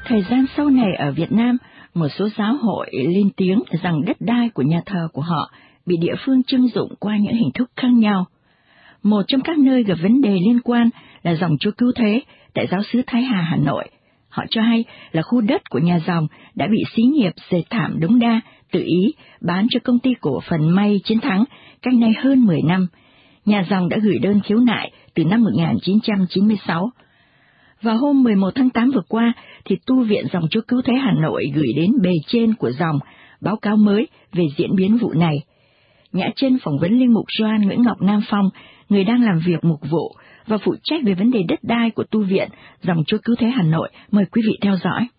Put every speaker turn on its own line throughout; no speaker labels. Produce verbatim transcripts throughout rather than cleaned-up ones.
Thời gian sau này ở Việt Nam, một số giáo hội lên tiếng rằng đất đai của nhà thờ của họ bị địa phương trưng dụng qua những hình thức khác nhau. Một trong các nơi gặp vấn đề liên quan là dòng Chúa Cứu Thế tại giáo xứ Thái Hà, Hà Nội. Họ cho hay là khu đất của nhà dòng đã bị xí nghiệp dệt thảm Đống Đa tự ý bán cho công ty cổ phần may Chiến Thắng cách nay hơn mười năm. Nhà dòng đã gửi đơn khiếu nại từ năm một nghìn chín trăm chín mươi sáu. Vào hôm mười một tháng tám vừa qua, thì Tu viện dòng Chúa Cứu Thế Hà Nội gửi đến bề trên của dòng báo cáo mới về diễn biến vụ này. Nhã Chân phỏng vấn linh mục Gioan Nguyễn Ngọc Nam Phong, người đang làm việc mục vụ và phụ trách về vấn đề đất đai của Tu viện dòng Chúa Cứu Thế Hà Nội. Mời quý vị theo dõi.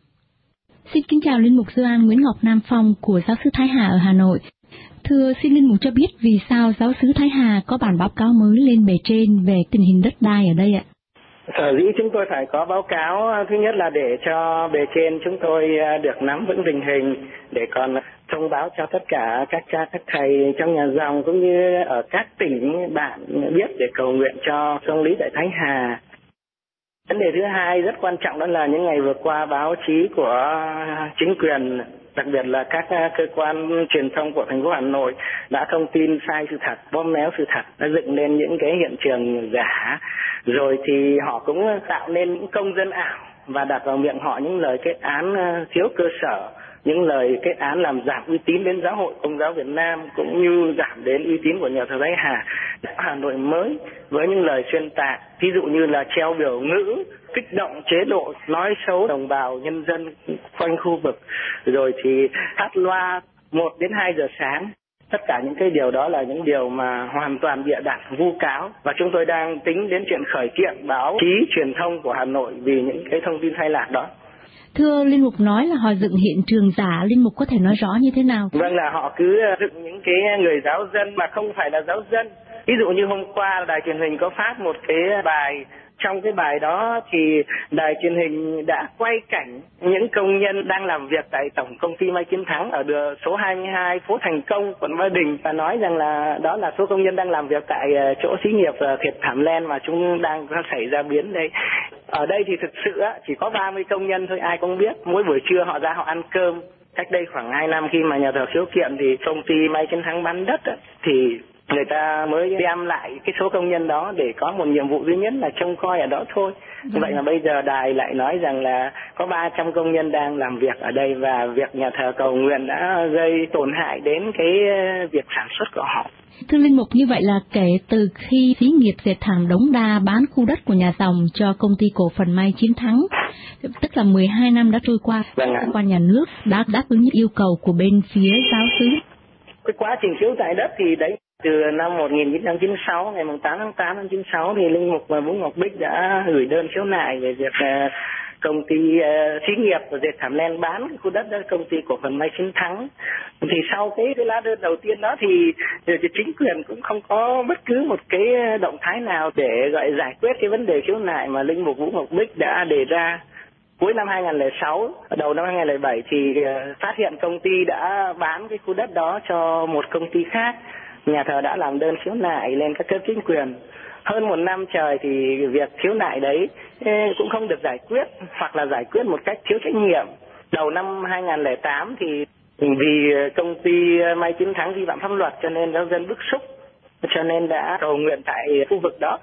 Xin kính chào linh mục Gioan Nguyễn Ngọc Nam Phong của giáo xứ Thái Hà ở Hà Nội. Thưa xin linh mục cho biết vì sao giáo xứ Thái Hà có bản báo cáo mới lên bề trên về tình hình đất đai ở đây ạ?
Sở dĩ chúng tôi phải có báo cáo, thứ nhất là để cho bề trên chúng tôi được nắm vững tình hình, để còn thông báo cho tất cả các cha các thầy trong nhà dòng cũng như ở các tỉnh bạn biết để cầu nguyện cho công lý tại Thái Hà. Vấn đề thứ hai rất quan trọng đó là những ngày vừa qua báo chí của chính quyền, đặc biệt là các cơ quan truyền thông của thành phố Hà Nội đã thông tin sai sự thật, bóp méo sự thật, đã dựng lên những cái hiện trường giả. Rồi thì họ cũng tạo nên những công dân ảo và đặt vào miệng họ những lời kết án thiếu cơ sở, những lời kết án làm giảm uy tín đến giáo hội Công giáo Việt Nam cũng như giảm đến uy tín của nhà thờ Thái Hà. Hà Nội mới với những lời xuyên tạc, ví dụ như là treo biểu ngữ, kích động chế độ, nói xấu đồng bào nhân dân quanh khu vực, rồi thì hát loa một đến hai giờ sáng. Tất cả những cái điều đó là những điều mà hoàn toàn bịa đặt, vu cáo, và chúng tôi đang tính đến chuyện khởi kiện báo chí truyền thông của Hà Nội vì những cái thông tin sai lạc đó.
Thưa linh mục nói là họ dựng hiện trường giả, linh mục có thể nói rõ như thế nào?
Vâng, là họ cứ dựng những cái người giáo dân mà không phải là giáo dân. Ví dụ như hôm qua đài truyền hình có phát một cái bài, trong cái bài đó thì đài truyền hình đã quay cảnh những công nhân đang làm việc tại tổng công ty may Chiến Thắng ở đường số hai mươi hai phố Thành Công, quận Ba Đình, và nói rằng là đó là số công nhân đang làm việc tại chỗ xí nghiệp Thiệt Thảm Len mà chúng đang xảy ra biến đây. Ở đây thì thực sự chỉ có ba mươi công nhân thôi, ai cũng biết. Mỗi buổi trưa họ ra họ ăn cơm. Cách đây khoảng hai năm khi mà nhà thờ khiếu kiện thì công ty may Chiến Thắng bán đất thì người ta mới đem lại cái số công nhân đó để có một nhiệm vụ duy nhất là trông coi ở đó thôi. Như vậy mà bây giờ đài lại nói rằng là có ba trăm công nhân đang làm việc ở đây và việc nhà thờ cầu nguyện đã gây tổn hại đến cái việc sản xuất của họ.
Thưa linh mục, như vậy là kể từ khi xí nghiệp dệt thảm Đống Đa bán khu đất của nhà dòng cho công ty cổ phần may Chiến Thắng, tức là mười hai năm đã trôi qua, cơ quan nhà nước đã đáp ứng những yêu cầu của bên phía giáo xứ.
Cái quá trình khiếu nại đất thì đấy, từ năm một nghìn chín trăm chín mươi sáu, ngày tám tháng tám năm chín mươi sáu thì linh mục và Vũ Ngọc Bích đã gửi đơn khiếu nại về việc uh, công ty uh, xí nghiệp và dệt thảm len bán cái khu đất đó công ty cổ phần may Chiến Thắng. Thì sau cái, cái lá đơn đầu tiên đó thì, thì chính quyền cũng không có bất cứ một cái động thái nào để gọi giải quyết cái vấn đề khiếu nại mà linh mục Vũ Ngọc Bích đã đề ra. Cuối năm hai nghìn không trăm lẻ sáu, đầu năm hai nghìn không trăm lẻ bảy thì uh, phát hiện công ty đã bán cái khu đất đó cho một công ty khác. Nhà thờ đã làm đơn khiếu nại lên các cấp chính quyền. Hơn một năm trời thì việc khiếu nại đấy cũng không được giải quyết, hoặc là giải quyết một cách thiếu trách nhiệm. Đầu năm hai nghìn không trăm lẻ tám thì vì công ty may Chiến Thắng vi phạm pháp luật cho nên giáo dân bức xúc, cho nên đã cầu nguyện tại khu vực đó.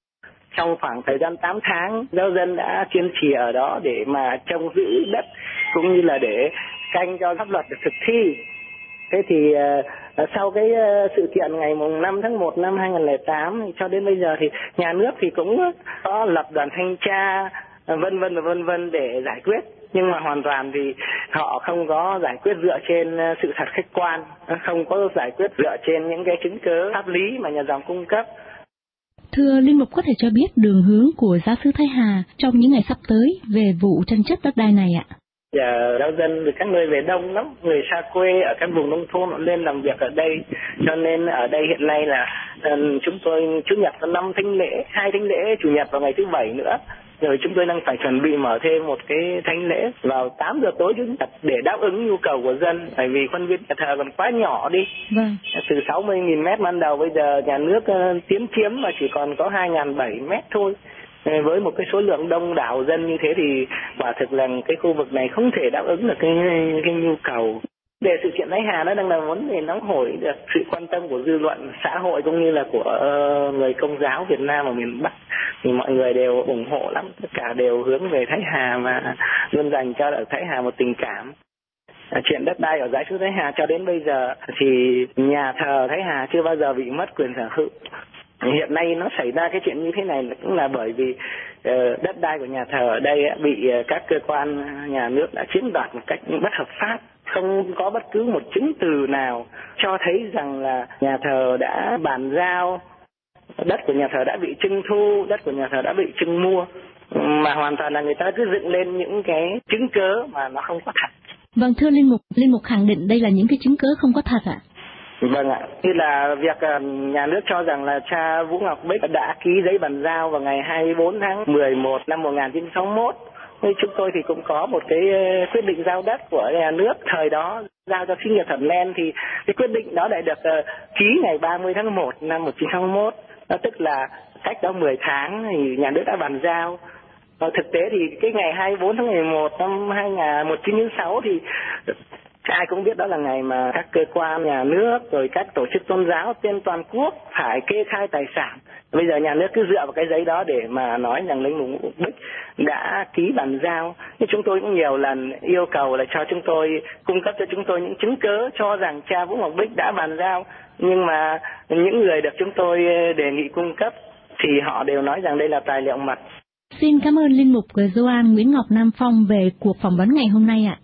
Trong khoảng thời gian tám tháng, giáo dân đã kiên trì ở đó để mà trông giữ đất cũng như là để canh cho pháp luật được thực thi. Thế thì uh, sau cái uh, sự kiện ngày mùng năm tháng một năm hai nghìn không trăm lẻ tám cho đến bây giờ thì nhà nước thì cũng có lập đoàn thanh tra uh, vân vân và vân vân để giải quyết, nhưng mà hoàn toàn thì họ không có giải quyết dựa trên uh, sự thật khách quan, không có giải quyết dựa trên những cái chứng cứ pháp lý mà nhà dòng cung cấp.
Thưa linh mục có thể cho biết đường hướng của giáo xứ Thái Hà trong những ngày sắp tới về vụ tranh chấp đất đai này ạ?
Giờ giáo dân từ các nơi về đông lắm, người xa quê ở các vùng nông thôn họ lên làm việc ở đây, cho nên ở đây hiện nay là uh, chúng tôi chủ nhật có năm thánh lễ, hai thánh lễ chủ nhật vào ngày thứ bảy nữa, rồi chúng tôi đang phải chuẩn bị mở thêm một cái thánh lễ vào tám giờ tối chủ nhật để đáp ứng nhu cầu của dân, bởi vì khuôn viên nhà thờ còn quá nhỏ đi.
Vâng.
Từ sáu mươi nghìn mét ban đầu bây giờ nhà nước uh, tiến chiếm mà chỉ còn có hai nghìn bảy trăm mét thôi. Với một cái số lượng đông đảo dân như thế thì quả thực là cái khu vực này không thể đáp ứng được cái, cái nhu cầu. Để sự kiện Thái Hà nó đang là vấn đề nóng hổi, được sự quan tâm của dư luận xã hội cũng như là của người Công giáo Việt Nam ở miền Bắc, thì mọi người đều ủng hộ lắm, tất cả đều hướng về Thái Hà mà luôn dành cho ở Thái Hà một tình cảm. À, chuyện đất đai ở dãy xứ Thái Hà cho đến bây giờ thì nhà thờ Thái Hà chưa bao giờ bị mất quyền sở hữu. Hiện nay nó xảy ra cái chuyện như thế này cũng là bởi vì uh, đất đai của nhà thờ ở đây uh, bị uh, các cơ quan nhà nước đã chiếm đoạt một cách bất hợp pháp. Không có bất cứ một chứng từ nào cho thấy rằng là nhà thờ đã bàn giao, đất của nhà thờ đã bị trưng thu, đất của nhà thờ đã bị trưng mua, mà hoàn toàn là người ta cứ dựng lên những cái chứng cớ mà nó không có thật.
Vâng, thưa Linh Mục, Linh Mục khẳng định đây là những cái chứng cớ không có thật ạ?
Vâng ạ, như là việc nhà nước cho rằng là cha Vũ Ngọc Bích đã ký giấy bàn giao vào ngày hai mươi tư tháng mười một năm một nghìn chín trăm sáu mươi mốt. Chúng tôi thì cũng có một cái quyết định giao đất của nhà nước thời đó giao cho xí nghiệp Thuận Len, thì cái quyết định đó lại được uh, ký ngày ba mươi tháng một năm một nghìn chín trăm sáu mươi mốt, đó tức là cách đó mười tháng thì nhà nước đã bàn giao. Và thực tế thì cái ngày hai mươi tư tháng mười một năm một nghìn chín trăm chín mươi sáu thì ai cũng biết đó là ngày mà các cơ quan nhà nước rồi các tổ chức tôn giáo trên toàn quốc phải kê khai tài sản. Bây giờ nhà nước cứ dựa vào cái giấy đó để mà nói rằng Linh Mục Bích đã ký bàn giao. Nhưng chúng tôi cũng nhiều lần yêu cầu là cho chúng tôi cung cấp cho chúng tôi những chứng cớ cho rằng cha Vũ Ngọc Bích đã bàn giao, nhưng mà những người được chúng tôi đề nghị cung cấp thì họ đều nói rằng đây là tài liệu mật.
Xin cảm ơn Linh Mục Gioan Nguyễn Ngọc Nam Phong về cuộc phỏng vấn ngày hôm nay ạ.